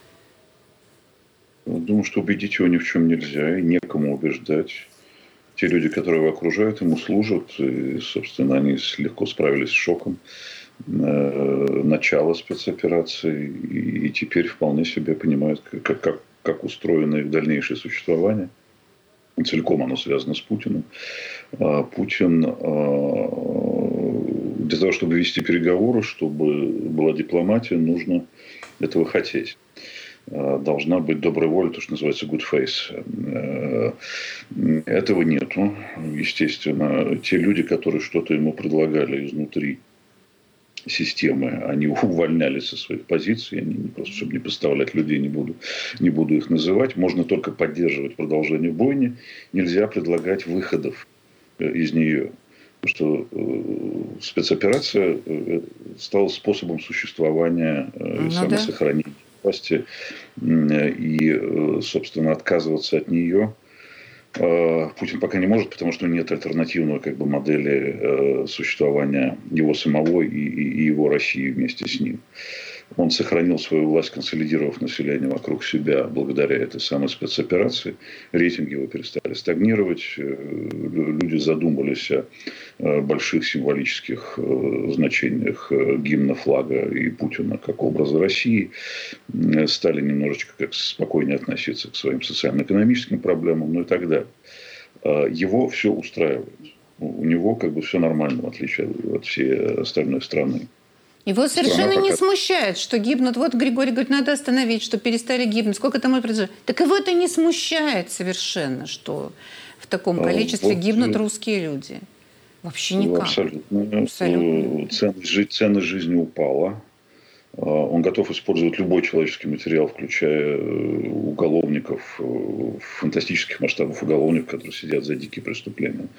[SPEAKER 16] Думаю, что убедить его ни в чем нельзя, и некому убеждать. Те люди, которые его окружают, ему служат, и, собственно, они легко справились с шоком начала спецоперации, и теперь вполне себе понимают, как устроено их дальнейшее существование. Целиком оно связано с Путиным. Путин для того, чтобы вести переговоры, чтобы была дипломатия, нужно этого хотеть. Должна быть добрая воля, то, что называется good face. Этого нету. Естественно, те люди, которые что-то ему предлагали изнутри системы, они увольнялись со своих позиций, они просто, чтобы не подставлять людей, не буду их называть. Можно только поддерживать продолжение бойни, нельзя предлагать выходов из нее. Потому что спецоперация стала способом существования и самосохранения власти, и, собственно, отказываться от нее Путин пока не может, потому что нет альтернативной модели существования его самого и его России вместе с ним. Он сохранил свою власть, консолидировав население вокруг себя благодаря этой самой спецоперации. Рейтинги его перестали стагнировать. Люди задумались о больших символических значениях гимна, флага и Путина как образа России. Стали немножечко спокойнее относиться к своим социально-экономическим проблемам, ну и так далее. Его все устраивает. У него все нормально, в отличие от всей остальной страны.
[SPEAKER 1] Его совершенно не смущает, что гибнут. Вот Григорий говорит, надо остановить, что перестали гибнуть. Сколько это может произойти? Так его это не смущает совершенно, что в таком количестве гибнут русские люди. Вообще никак.
[SPEAKER 16] Абсолютно. Ценность жизни упала. Он готов использовать любой человеческий материал, включая уголовников, фантастических масштабов уголовников, которые сидят за дикие преступления,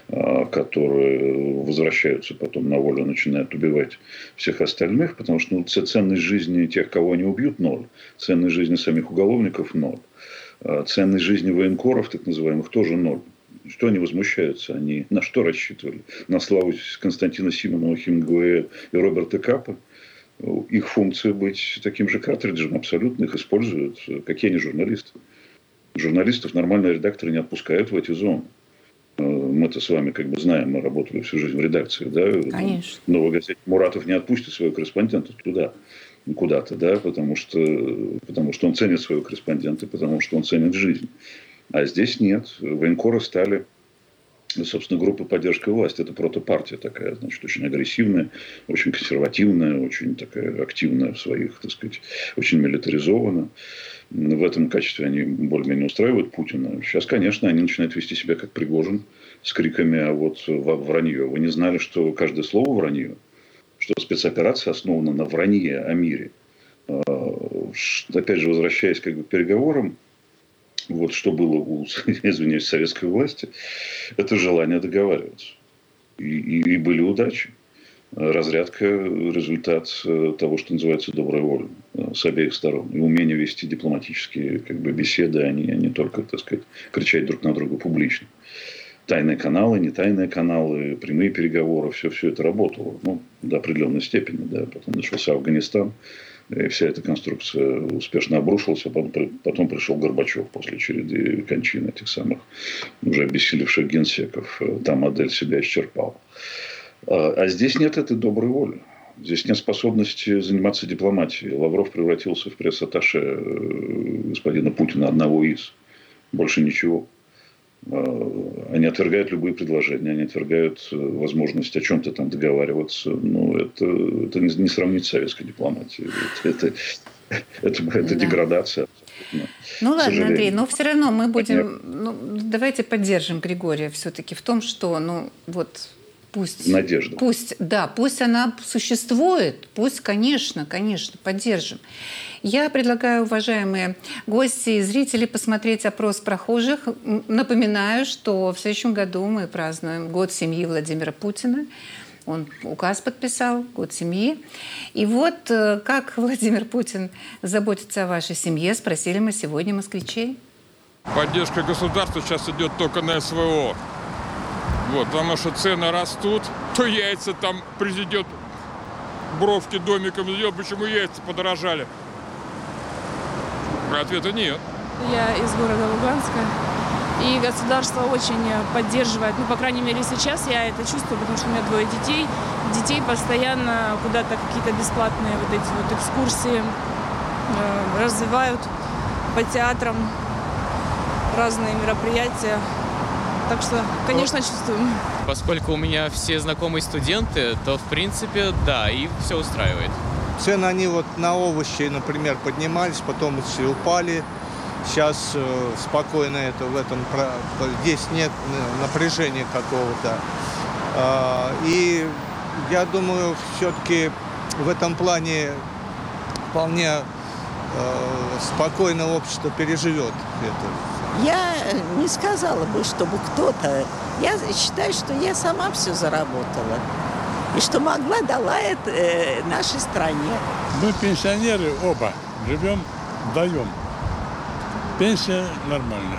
[SPEAKER 16] которые возвращаются потом на волю, начинают убивать всех остальных, потому что ценность жизни тех, кого они убьют, ноль. Ценность жизни самих уголовников – ноль. Ценность жизни военкоров, так называемых, тоже ноль. Что они возмущаются? Они на что рассчитывали? На славу Константина Симонова, Хемингуэя и Роберта Капа? Их функция быть таким же картриджем, абсолютно их используют. Какие они журналисты? Журналистов нормальные редакторы не отпускают в эти зоны. Мы-то с вами как бы знаем, мы работали всю жизнь в редакции. Да?
[SPEAKER 1] Конечно.
[SPEAKER 16] Новая газета Муратов не отпустит своего корреспондента туда, куда-то, да? потому что он ценит своего корреспондента, потому что он ценит жизнь. А здесь нет. Военкоры стали, собственно, группой поддержки власти. Это протопартия такая, значит, очень агрессивная, очень консервативная, очень такая активная в своих, так сказать, очень милитаризованная. В этом качестве они более-менее устраивают Путина. Сейчас, конечно, они начинают вести себя как Пригожин с криками «а вот вранье». Вы не знали, что каждое слово вранье? Что спецоперация основана на вранье о мире. Опять же, возвращаясь как бы к переговорам, вот что было у, извиняюсь, советской власти, это желание договариваться. И были удачи. Разрядка – результат того, что называется доброй волей с обеих сторон. И умение вести дипломатические как бы, беседы, а не только, так сказать, кричать друг на друга публично. Тайные каналы, не тайные каналы, прямые переговоры, все это работало. Ну, до определенной степени. Да. Потом начался Афганистан. И вся эта конструкция успешно обрушилась, а потом пришел Горбачев после череды кончин этих самых уже обессилевших генсеков. Та модель себя исчерпала. А здесь нет этой доброй воли. Здесь нет способности заниматься дипломатией. Лавров превратился в пресс-атташе господина Путина, одного из. Больше ничего. Они отвергают любые предложения, они отвергают возможность о чем-то там договариваться. Но это не сравнить с советской дипломатией. Это деградация.
[SPEAKER 1] Ну ладно, Андрей, но все равно мы будем... давайте поддержим Григория все-таки в том, что пусть...
[SPEAKER 16] Надежда.
[SPEAKER 1] Пусть она существует, пусть, конечно, поддержим. Я предлагаю, уважаемые гости и зрители, посмотреть опрос прохожих. Напоминаю, что в следующем году мы празднуем год семьи Владимира Путина. Он указ подписал, год семьи. И вот как Владимир Путин заботится о вашей семье, спросили мы сегодня москвичей.
[SPEAKER 19] Поддержка государства сейчас идет только на СВО. Потому что цены растут, то яйца там президент бровки домиком сделал, почему яйца подорожали? Ответа нет.
[SPEAKER 20] Я из города Луганска, и государство очень поддерживает, по крайней мере сейчас я это чувствую, потому что у меня 2 детей. Детей постоянно куда-то какие-то бесплатные вот эти вот экскурсии развивают по театрам, разные мероприятия. Так что, конечно, чувствуем.
[SPEAKER 21] Поскольку у меня все знакомые студенты, то, в принципе, да, и все устраивает.
[SPEAKER 22] Цены, они на овощи, например, поднимались, потом все упали. Сейчас спокойно здесь нет напряжения какого-то. И я думаю, все-таки в этом плане вполне спокойно общество переживет это.
[SPEAKER 23] Я не сказала бы, чтобы кто-то... Я считаю, что я сама все заработала. И что могла, дала это нашей стране.
[SPEAKER 24] Мы пенсионеры оба. Живем, даем. Пенсия нормальная.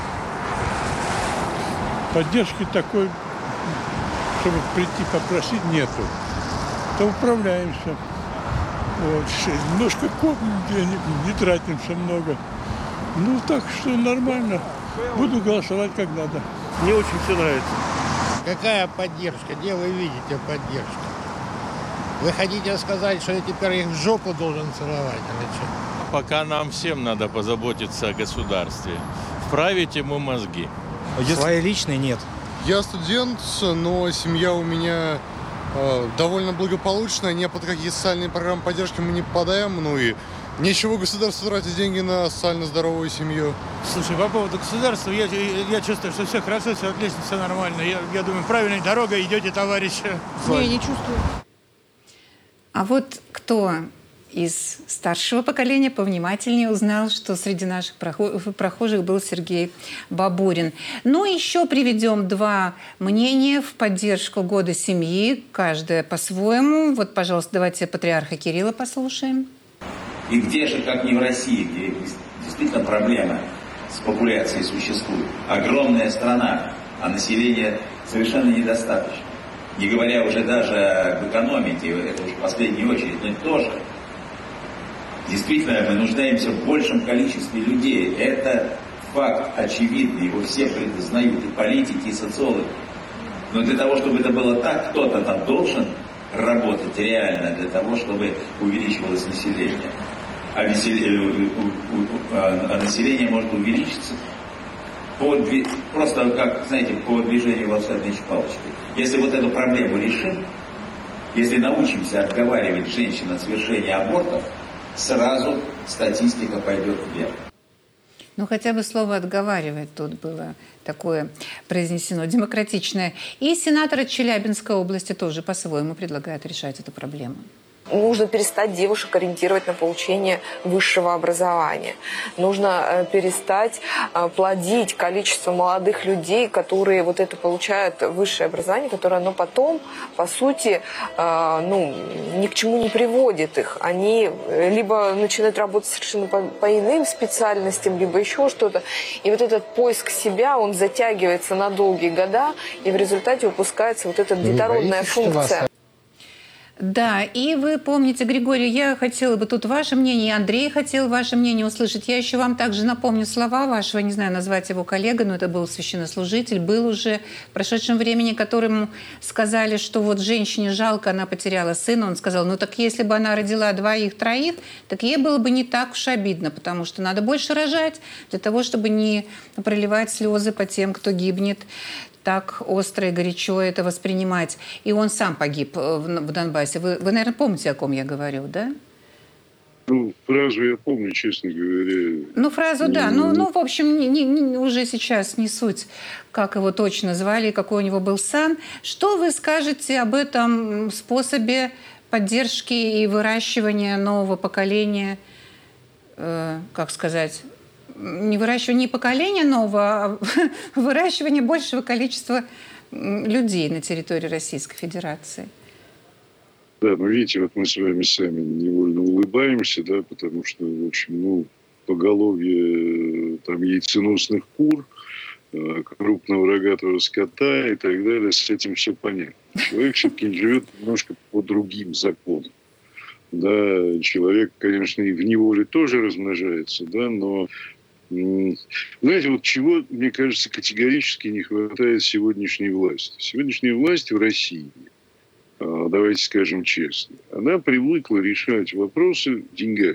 [SPEAKER 24] Поддержки такой, чтобы прийти попросить, нету. То управляемся. Немножко копим денег, не тратимся много. Так что нормально. Буду голосовать как надо.
[SPEAKER 25] Мне очень все нравится.
[SPEAKER 26] Какая поддержка? Где вы видите поддержку? Вы хотите сказать, что я теперь их в жопу должен целовать или что?
[SPEAKER 27] Пока нам всем надо позаботиться о государстве. Вправить ему мозги.
[SPEAKER 25] Свои личные нет.
[SPEAKER 28] Я студент, но семья у меня довольно благополучная. Ни под какие социальные программы поддержки мы не попадаем. И Нечего государству тратить деньги на социально здоровую семью.
[SPEAKER 25] Слушай, по поводу государства, я чувствую, что все хорошо, все отлично, все нормально. Я думаю, правильной дорогой идете, товарищи.
[SPEAKER 20] Не, не чувствую.
[SPEAKER 1] А вот кто из старшего поколения повнимательнее узнал, что среди наших прохожих был Сергей Бабурин. Ну, еще приведем два мнения в поддержку Года семьи, каждое по-своему. Вот, пожалуйста, давайте патриарха Кирилла послушаем.
[SPEAKER 3] И где же, как не в России, где действительно проблема с популяцией существует. Огромная страна, а населения совершенно недостаточно. Не говоря уже даже об экономике, это уже в последнюю очередь, но тоже. Действительно, мы нуждаемся в большем количестве людей. Это факт очевидный, его все признают, и политики, и социологи. Но для того, чтобы это было так, кто-то там должен работать реально для того, чтобы увеличивалось население. А население может увеличиться просто, как, знаете, по движению волшебной палочки. Если вот эту проблему решим, если научимся отговаривать женщин от совершения абортов, сразу статистика пойдет вверх.
[SPEAKER 1] Ну, хотя бы слово «отговаривать» тут было такое произнесено, демократичное. И сенатор от Челябинской области тоже по-своему предлагает решать эту проблему.
[SPEAKER 4] Нужно перестать девушек ориентировать на получение высшего образования. Нужно перестать плодить количество молодых людей, которые вот это получают высшее образование, которое оно потом, по сути, ни к чему не приводит их. Они либо начинают работать совершенно по иным специальностям, либо еще что-то. И вот этот поиск себя, он затягивается на долгие года, и в результате упускается вот эта детородная функция.
[SPEAKER 1] Да, и вы помните, Григорий, я хотела бы тут ваше мнение, и Андрей хотел ваше мнение услышать. Я еще вам также напомню слова вашего, не знаю, назвать его коллега, но это был священнослужитель, был уже в прошедшем времени, которому сказали, что вот женщине жалко, она потеряла сына. Он сказал, ну так если бы она родила двоих-троих, так ей было бы не так уж обидно, потому что надо больше рожать для того, чтобы не проливать слезы по тем, кто гибнет. Так остро и горячо это воспринимать. И он сам погиб в Донбассе. Вы, наверное, помните, о ком я говорю, да?
[SPEAKER 14] Ну, фразу я помню, честно говоря.
[SPEAKER 1] Ну, фразу, да. Ну, в общем, уже сейчас не суть, как его точно звали, какой у него был сан. Что вы скажете об этом способе поддержки и выращивания нового поколения, как сказать, не выращивание поколения нового, а выращивание большего количества людей на территории Российской Федерации?
[SPEAKER 14] Да, ну видите, вот мы с вами сами невольно улыбаемся, да, потому что, в общем, поголовье там яйценосных кур, крупного рогатого скота и так далее, с этим все понятно. Человек все-таки живет немножко по другим законам. Да, человек, конечно, и в неволе тоже размножается, да, но знаете, вот чего, мне кажется, категорически не хватает сегодняшней власти. Сегодняшняя власть в России, давайте скажем честно, она привыкла решать вопросы деньгами.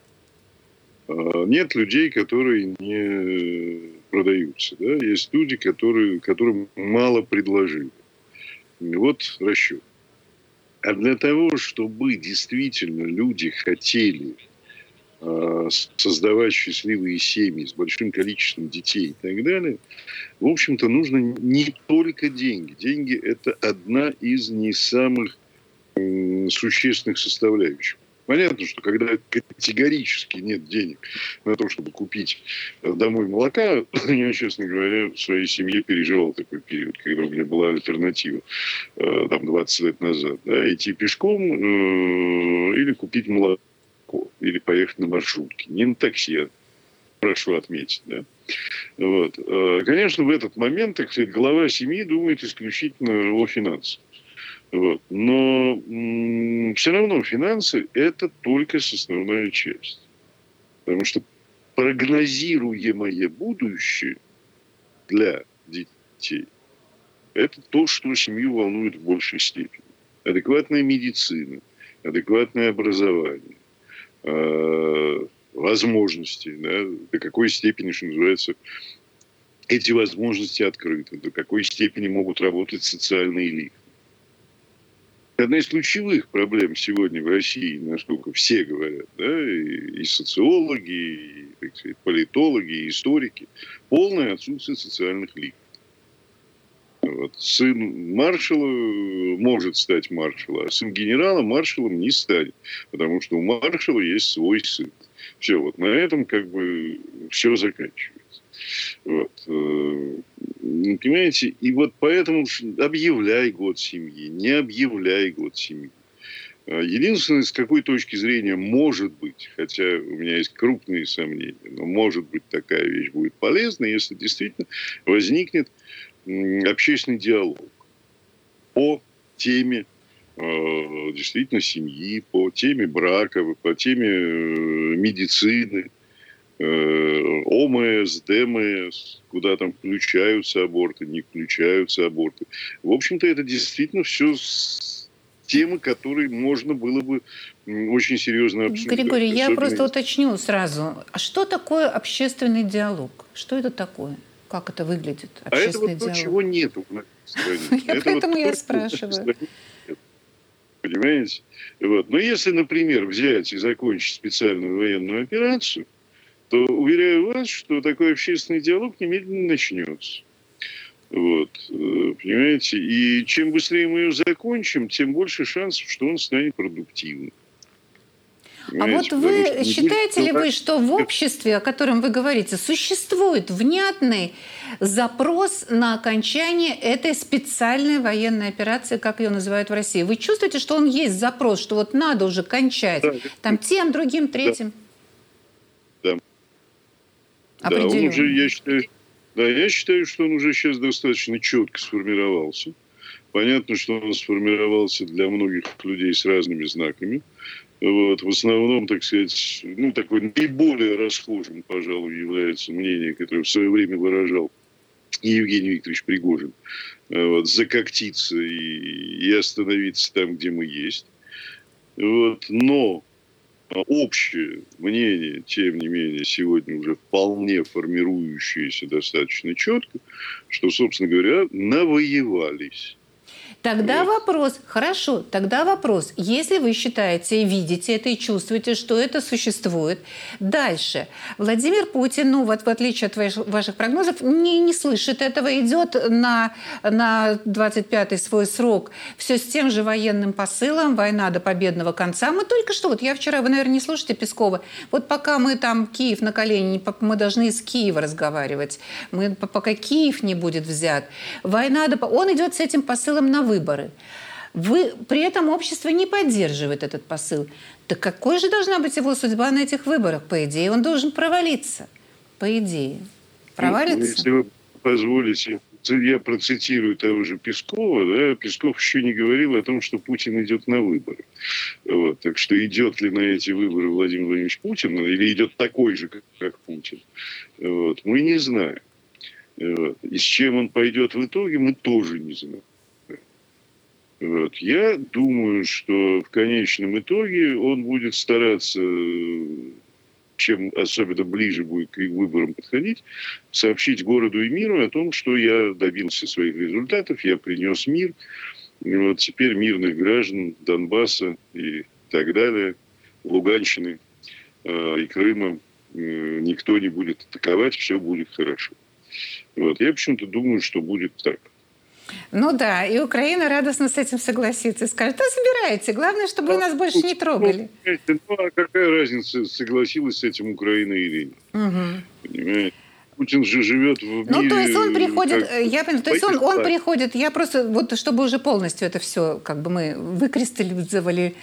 [SPEAKER 14] Нет людей, которые не продаются. Да? Есть люди, которым мало предложили. Вот расчет. А для того, чтобы действительно люди хотели создавать счастливые семьи с большим количеством детей и так далее, в общем-то, нужно не только деньги. Деньги – это одна из не самых существенных составляющих. Понятно, что когда категорически нет денег на то, чтобы купить домой молока, я, честно говоря, в своей семье переживал такой период, когда у меня была альтернатива, там, 20 лет назад. Да, идти пешком или купить молоко, или поехать на маршрутке. Не на такси, я прошу отметить. Да. Вот. Конечно, в этот момент, так сказать, глава семьи думает исключительно о финансах. Вот. Но все равно финансы – это только составная часть. Потому что прогнозируемое будущее для детей – это то, что семью волнует в большей степени. Адекватная медицина, адекватное образование, возможности, да, до какой степени, что называется, эти возможности открыты, до какой степени могут работать социальные элиты. Одна из ключевых проблем сегодня в России, насколько все говорят, да, и социологи, и, так сказать, политологи, и историки, полное отсутствие социальных лифтов. Вот. Сын маршала может стать маршалом, а сын генерала маршалом не станет, потому что у маршала есть свой сын. Все, вот на этом как бы все заканчивается. Вот. Понимаете? И вот поэтому объявляй год семьи, не объявляй год семьи. Единственное, с какой точки зрения может быть, хотя у меня есть крупные сомнения, но может быть такая вещь будет полезна, если действительно возникнет общественный диалог по теме действительно семьи, по теме брака, по теме медицины, ОМС, ДМС, куда там включаются аборты, не включаются аборты. В общем-то, это действительно все темы, которые можно было бы очень серьезно обсудить.
[SPEAKER 1] Григорий, я просто уточню сразу. А что такое общественный диалог? Что это такое? Как это выглядит? Общественный
[SPEAKER 14] диалог? А это вот то,
[SPEAKER 1] диалог?
[SPEAKER 14] чего нету в нашей стране.
[SPEAKER 1] Поэтому я спрашиваю.
[SPEAKER 14] Понимаете? Вот. Но если, например, взять и закончить специальную военную операцию, то уверяю вас, что такой общественный диалог немедленно начнется. Вот. Понимаете? И чем быстрее мы ее закончим, тем больше шансов, что он станет продуктивным.
[SPEAKER 1] Понимаете? А вот вы считаете ли вы, что в обществе, о котором вы говорите, существует внятный запрос на окончание этой специальной военной операции, как ее называют в России? Вы чувствуете, что он есть запрос, что вот надо уже кончать? Да. Там тем, другим, третьим?
[SPEAKER 14] Да. Да, он уже, я считаю, что он уже сейчас достаточно четко сформировался. Понятно, что он сформировался для многих людей с разными знаками. Вот. В основном, так сказать, такой наиболее расхожим, пожалуй, является мнение, которое в свое время выражал и Евгений Викторович Пригожин. Вот. Закоктиться и остановиться там, где мы есть. Вот. Но общее мнение, тем не менее, сегодня уже вполне формирующееся достаточно четко, что, собственно говоря, навоевались.
[SPEAKER 1] Тогда вопрос, хорошо, тогда вопрос, если вы считаете и видите это, и чувствуете, что это существует, дальше Владимир Путин, вот в отличие от ваших прогнозов, не слышит этого, идет на 25-й свой срок все с тем же военным посылом, война до победного конца. Мы только что, я вчера, вы, наверное, не слушаете Пескова, вот пока мы там Киев на колени, мы должны из Киева разговаривать, пока Киев не будет взят, война он идет с этим посылом на выборы. При этом общество не поддерживает этот посыл. Так какой же должна быть его судьба на этих выборах? По идее, он должен провалиться. По идее. Провалится?
[SPEAKER 14] Если вы позволите, я процитирую того же Пескова. Да? Песков еще не говорил о том, что Путин идет на выборы. Вот. Так что идет ли на эти выборы Владимир Владимирович Путин, или идет такой же, как Путин, вот, мы не знаем. Вот. И с чем он пойдет в итоге, мы тоже не знаем. Вот. Я думаю, что в конечном итоге он будет стараться, чем особенно ближе будет к выборам подходить, сообщить городу и миру о том, что я добился своих результатов, я принес мир. И вот теперь мирных граждан Донбасса и так далее, Луганщины и Крыма никто не будет атаковать, все будет хорошо. Вот. Я почему-то думаю, что будет так.
[SPEAKER 1] Ну да, и Украина радостно с этим согласится и скажет: да забирайте, главное, чтобы вы нас больше не трогали.
[SPEAKER 14] А какая разница, согласилась с этим Украина или нет? Понимаете? Путин же живет в мире...
[SPEAKER 1] Ну, то есть он приходит, я понимаю, то есть он приходит, я просто, вот чтобы уже полностью это все, как бы мы выкристаллизовали,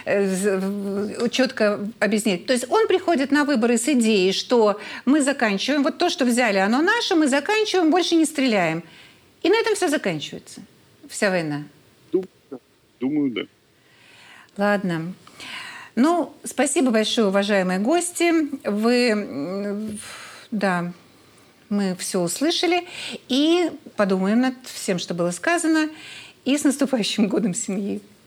[SPEAKER 1] четко объяснить. То есть он приходит на выборы с идеей, что мы заканчиваем, вот то, что взяли, оно наше, мы заканчиваем, больше не стреляем. И на этом все заканчивается, вся война.
[SPEAKER 14] Думаю, да.
[SPEAKER 1] Ладно. Ну, спасибо большое, уважаемые гости. Да, мы все услышали и подумаем над всем, что было сказано. И с наступающим годом семьи.